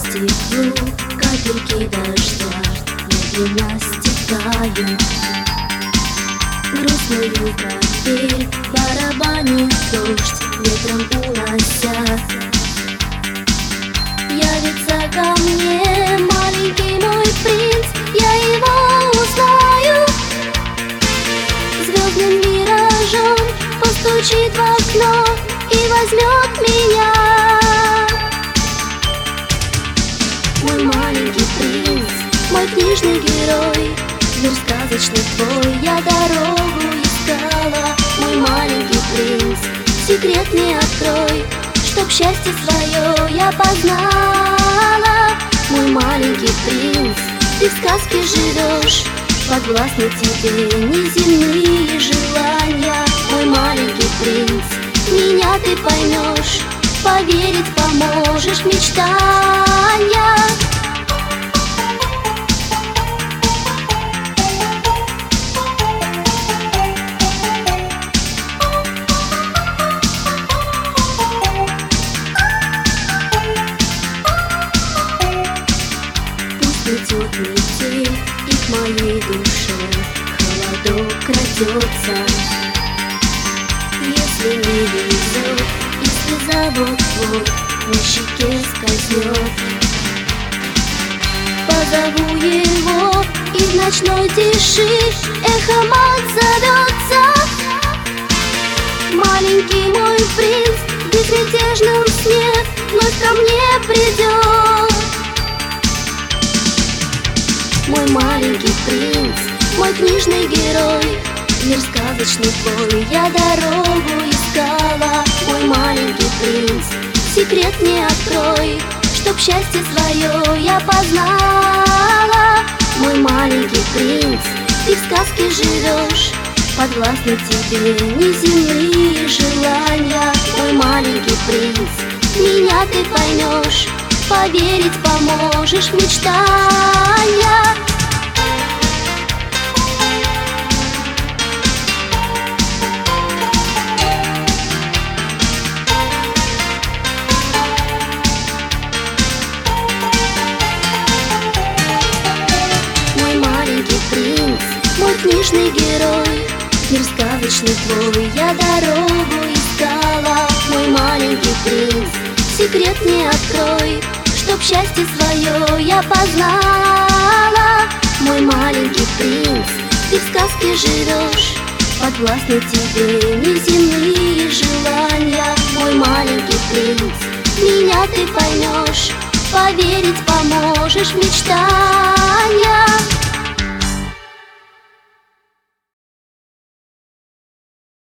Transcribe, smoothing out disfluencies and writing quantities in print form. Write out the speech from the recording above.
стеклу капельки дождя медленно стекают. Грустную капель барабанит дождь, ветром унося. Явится ко мне маленький мой принц, я его узнаю. Звездным миражом постучит в окно и возьмет меня. Мой маленький принц, мой книжный герой, мир сказочный твой, я дорогу искала. Мой маленький принц, секрет мне открой, чтоб счастье свое я познала. Мой маленький принц, ты в сказке живешь, подвластны тебе неземные желания. Мой маленький принц, меня ты поймешь, поверить поможешь в мечтания. Идет метель, и к моей душе холодок крадется. Если не везет, и слеза вот-вот на щеке скользнет, позову его, и в ночной тиши эхом отзовется. Маленький мой принц в безмятежном сне вновь ко мне придет. Мой маленький принц, мой книжный герой, мир сказочный твой, я дорогу искала. Мой маленький принц, секрет мне открой, чтоб счастье свое я познала. Мой маленький принц, ты в сказке живешь, подвластны тебе неземные желания. Мой маленький принц, меня ты поймешь, поверить поможешь в мечтания. Мой маленький принц, мой книжный герой, мир сказочный твой, я дорогу искала. Мой маленький принц, секрет мне открой, чтоб счастье свое я познала. Мой маленький принц, ты в сказке живешь, подвластны тебе неземные желания. Мой маленький принц, меня ты поймешь, поверить поможешь в мечтания.